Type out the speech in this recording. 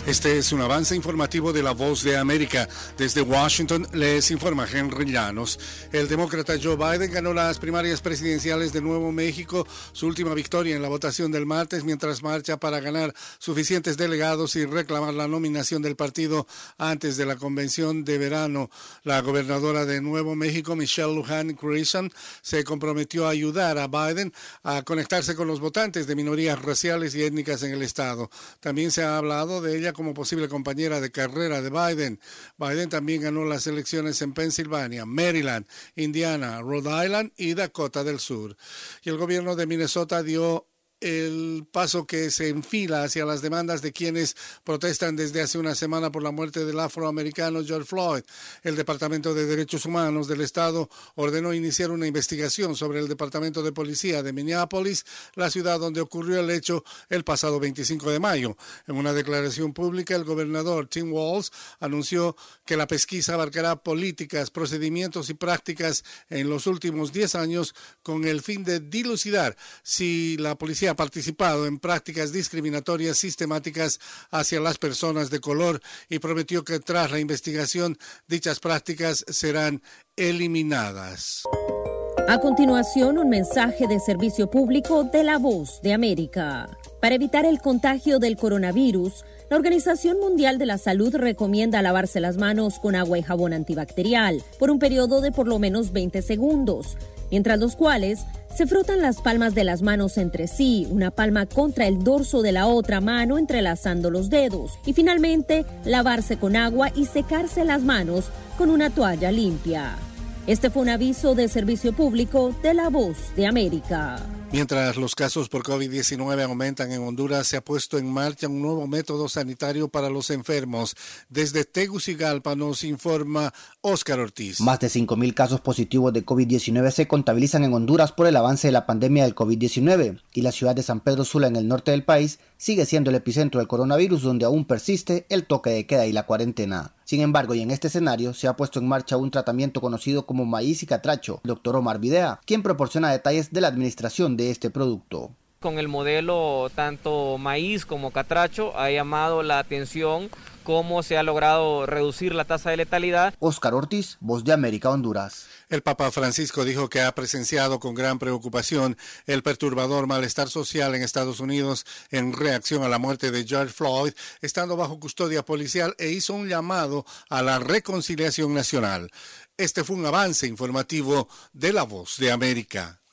Este es un avance informativo de La Voz de América. Desde Washington les informa Henry Llanos. El demócrata Joe Biden ganó las primarias presidenciales de Nuevo México, su última victoria en la votación del martes, mientras marcha para ganar suficientes delegados y reclamar la nominación del partido antes de la convención de verano. La gobernadora de Nuevo México, Michelle Lujan Grisham, se comprometió a ayudar a Biden a conectarse con los votantes de minorías raciales y étnicas en el estado. También se ha hablado de ella como posible compañera de carrera de Biden. Biden también ganó las elecciones en Pensilvania, Maryland, Indiana, Rhode Island y Dakota del Sur. Y el gobierno de Minnesota dio el paso que se enfila hacia las demandas de quienes protestan desde hace una semana por la muerte del afroamericano George Floyd. El Departamento de Derechos Humanos del Estado ordenó iniciar una investigación sobre el Departamento de Policía de Minneapolis, la ciudad donde ocurrió el hecho el pasado 25 de mayo. En una declaración pública, el gobernador Tim Walz anunció que la pesquisa abarcará políticas, procedimientos y prácticas en los últimos 10 años con el fin de dilucidar si la policía ha participado en prácticas discriminatorias sistemáticas hacia las personas de color y prometió que tras la investigación dichas prácticas serán eliminadas. A continuación, un mensaje de servicio público de La Voz de América. Para evitar el contagio del coronavirus, la Organización Mundial de la Salud recomienda lavarse las manos con agua y jabón antibacterial por un periodo de por lo menos 20 segundos, mientras los cuales se frotan las palmas de las manos entre sí, una palma contra el dorso de la otra mano entrelazando los dedos, y finalmente lavarse con agua y secarse las manos con una toalla limpia. Este fue un aviso de servicio público de La Voz de América. Mientras los casos por COVID-19 aumentan en Honduras, se ha puesto en marcha un nuevo método sanitario para los enfermos. Desde Tegucigalpa nos informa Óscar Ortiz. Más de 5,000 casos positivos de COVID-19 se contabilizan en Honduras por el avance de la pandemia del COVID-19 y la ciudad de San Pedro Sula, en el norte del país, sigue siendo el epicentro del coronavirus, donde aún persiste el toque de queda y la cuarentena. Sin embargo, y en este escenario, se ha puesto en marcha un tratamiento conocido como maíz y catracho. El doctor Omar Videa, quien proporciona detalles de la administración de este producto. Con el modelo tanto maíz como catracho ha llamado la atención cómo se ha logrado reducir la tasa de letalidad. Óscar Ortiz, Voz de América, Honduras. El Papa Francisco dijo que ha presenciado con gran preocupación el perturbador malestar social en Estados Unidos en reacción a la muerte de George Floyd, estando bajo custodia policial, e hizo un llamado a la reconciliación nacional. Este fue un avance informativo de La Voz de América.